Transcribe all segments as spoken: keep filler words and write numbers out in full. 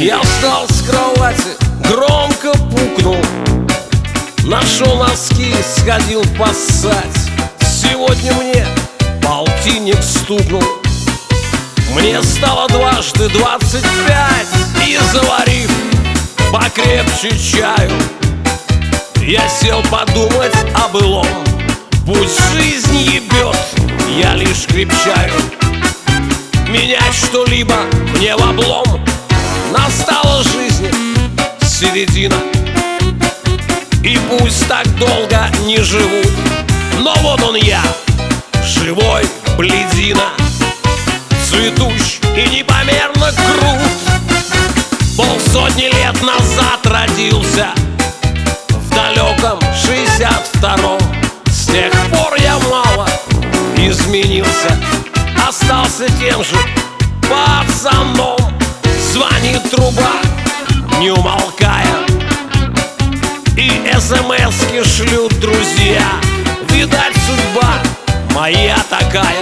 Я встал с кровати, громко пукнул, нашел носки, сходил поссать. Сегодня мне полтинник стукнул. Мне стало дважды двадцать пять. И заварив покрепче чаю, я сел подумать о былом. Пусть жизнь ебет, я лишь крепчаю. Менять что-либо мне в облом. Настала жизни середина, и пусть так долго не живут, но вот он я, живой блядина, цветущ и непомерно крут. Полсотни лет назад родился, в далеком шестьдесят втором. С тех пор я мало изменился, остался тем же пацаном. Звонит труба, не умолкая, и смс-ки шлют друзья. Видать, судьба моя такая.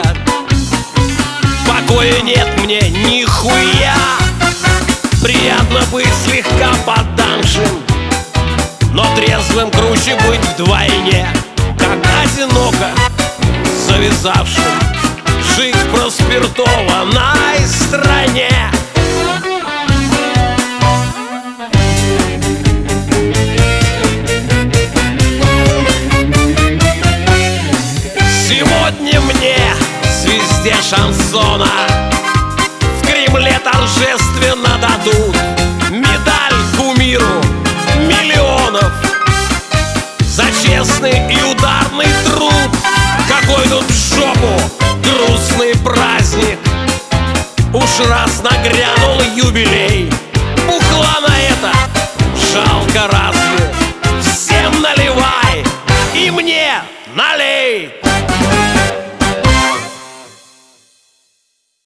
Покоя нет мне нихуя. Приятно быть слегка подданшим, но трезвым круче быть вдвойне. Как одиноко завязавшим жить в проспиртованной стране. Сегодня мне, звезде шансона, в Кремле торжественно дадут медаль кумиру миллионов за честный и ударный труд. Какой тут в жопу грустный праздник, уж раз нагрянул юбилей. Бухла на это жалко разве? Всем наливай и мне налей.